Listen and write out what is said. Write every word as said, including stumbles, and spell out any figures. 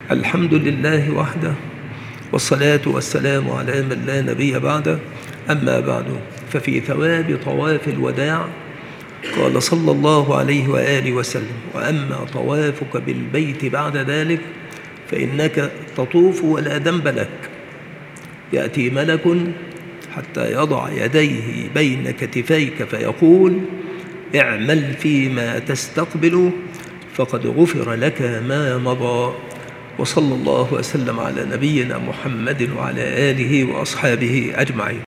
الحمد لله وحده، والصلاة والسلام على من لا نبي بعده. أما بعد، ففي ثواب طواف الوداع قال صلى الله عليه وآله وسلم: وأما طوافك بالبيت بعد ذلك فإنك تطوف ولا ذنب لك، يأتي ملك حتى يضع يديه بين كتفيك فيقول: اعمل فيما تستقبل فقد غفر لك ما مضى. وصلى الله وسلم على نبينا محمد وعلى آله وأصحابه أجمعين.